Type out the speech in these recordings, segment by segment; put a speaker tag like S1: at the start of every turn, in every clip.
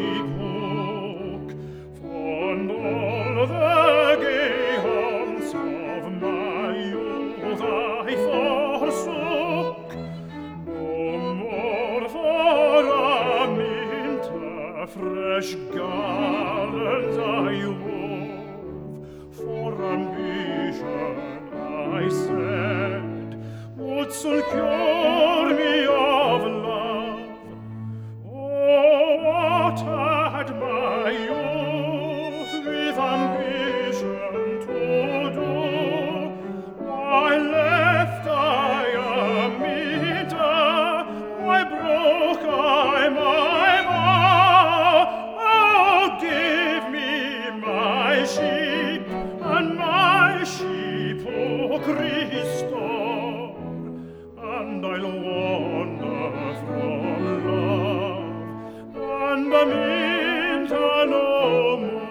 S1: book, fond all the gay haunts of my youth I forsook. No more for a mint, a fresh garlands I wove, for ambition I said, would soon cure me of love. Oh, what had my youth with ambition to do? Why left I a meter? Why broke I my vow? Oh, give me my sheep, and my sheep, O Christo, and I'll wander from love, and a minter no more.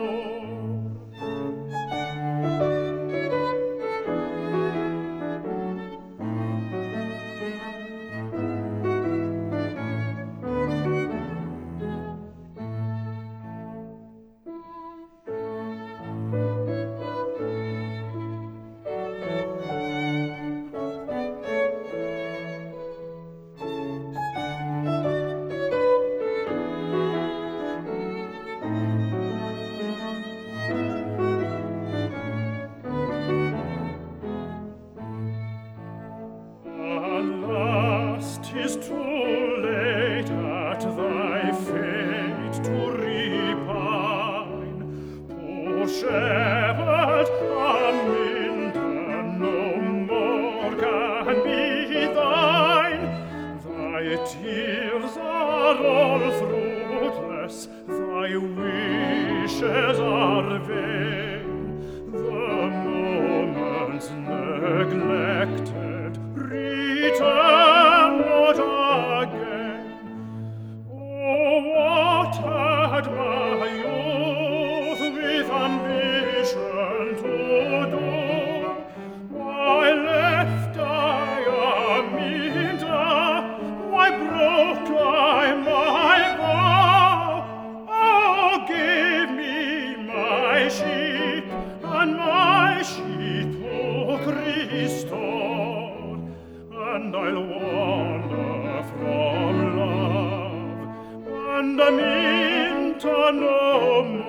S1: Alas, 'tis too late at thy fate to repine. Poor shepherd, Aminta no more can be thine. Thy tears are all fruitless, thy wishes are vain. The moments neglected return not again. Oh, what had my youth with ambition to do? Why left I a minter? Why broke I my vow? Oh, give me my sheep, and my sheep, O Christo, and I'll wander from love, and a minter no more.